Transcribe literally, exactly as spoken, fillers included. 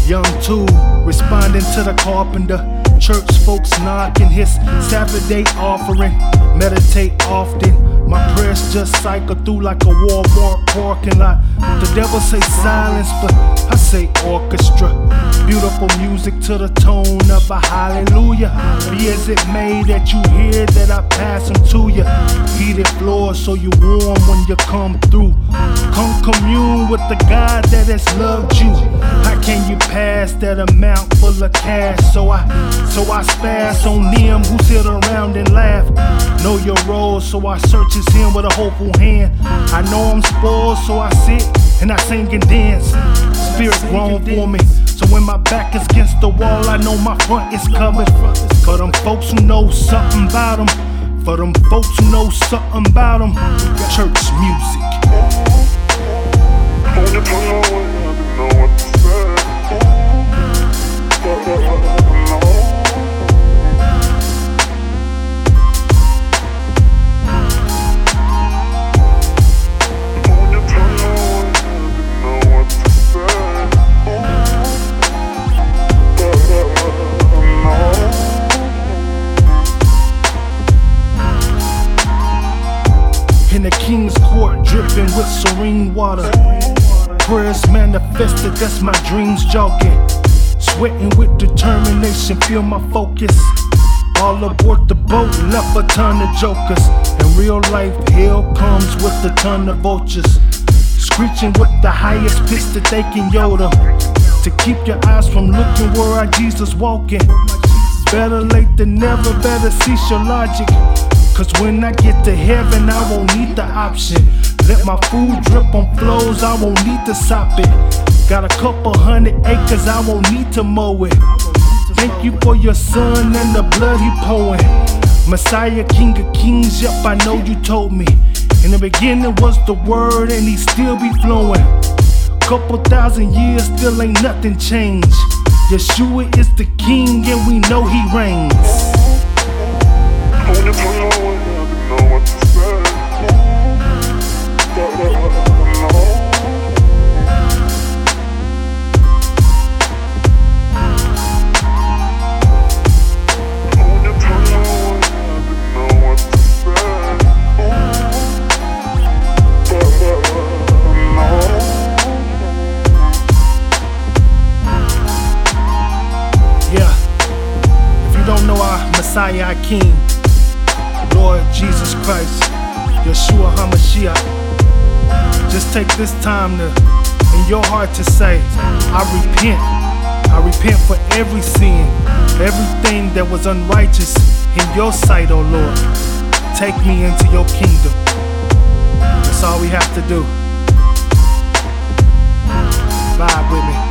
Young Two responding to the carpenter. Church folks knocking his Saturday offering. Meditate often. My prayers just cycle through like a Walmart parking lot. The devil say silence, but I say orchestra. Beautiful music to the tone of a hallelujah. Be as it may that you hear that I pass them to you. Heated floors so you warm when you come through. Come commune with the God that has loved you. How can you pass that amount full of cash? So I, so I spaz on them who sit around and laugh. Know your role, so I search his him with a hopeful hand. I know I'm spoiled, so I sit and I sing and dance. Spirit grown for me, so when my back is against the wall, I know my front is covered. For them folks who know something about them, for them folks who know something about them, church music. In the king's court, dripping with serene water. Prayers manifested, that's my dreams jogging. Sweating with determination, feel my focus. All aboard the boat, left a ton of jokers. In real life, hell comes with a ton of vultures. Screeching with the highest pitch that they can yoda. To keep your eyes from looking where our Jesus walking. Better late than never, better cease your logic. Cause when I get to heaven, I won't need the option. Let my food drip on flows, I won't need to sop it. Got a couple hundred acres, I won't need to mow it. Thank you for your son and the blood he pouring. Messiah, King of Kings, yep, I know you told me. In the beginning was the word and he still be flowing. Couple thousand years, still ain't nothing changed. Yeshua is the king and we know he reigns. Messiah, our King, Lord Jesus Christ, Yeshua HaMashiach. Just take this time to, in your heart to say, I repent. I repent for every sin, everything that was unrighteous in your sight, oh Lord. Take me into your kingdom. That's all we have to do. Vibe with me.